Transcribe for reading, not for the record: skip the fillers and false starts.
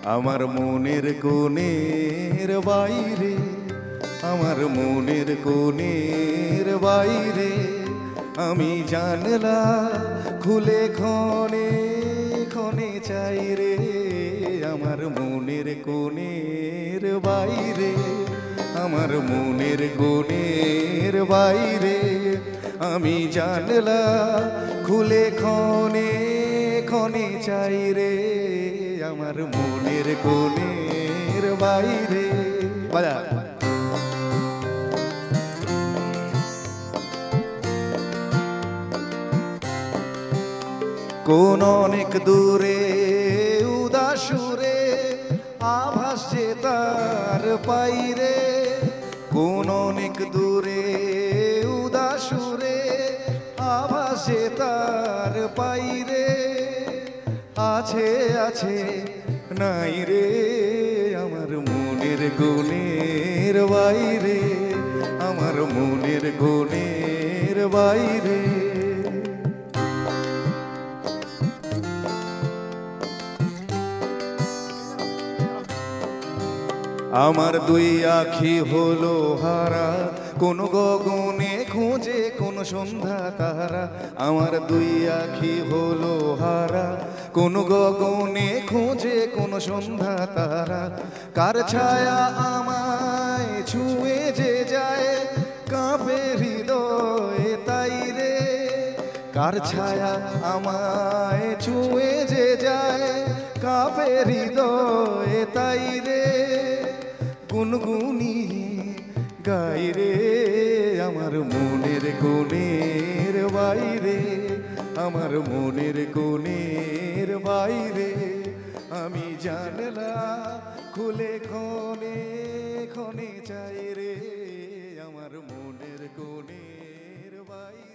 আমার মনের কোণের বাইরে, আমার মনের কোণের বাইরে আমি জানলা খুলে ক্ষণে ক্ষণে চাই রে। আমার মনের কোণের বাইরে, আমার মনের কোণের বাইরে আমি জানলা খুলে ক্ষণে ক্ষণে চাই রে। আমার মনের কোণের বাইরে বাজা। কোন অনেক দূরে উদাসুরে আভাস যে তার পাইরে। কোন অনেক দূরে উদাসুরে আভাস যে তার পাইরে। আছে আছে নাই রে আমার মনের কোণের বাইরে, আমার মনের কোণের বাইরে। আমার দুই আখি হলো হারা, কোন গগনে খুঁজে কোন সন্ধ্যা তারা। আমার দুই আখি হলো হারা, কোন গগনে খুঁজে কোন সন্ধ্যা তারা। কার ছায়া আমায় ছুঁয়ে যে যায় কাঁপে হৃদয়ে তাই রে। কার ছায়া আমায় ছুঁয়ে যে যায় কাঁপে হৃদয়ে তাই রে। গুনগুনিয়ে গাই রে আমার মনের কোণের বাইরে, আমার মনের কোণের বাইরে আমি জানলা খুলে ক্ষণে ক্ষণে চাই রে। আমার মনের কোণের বাইরে।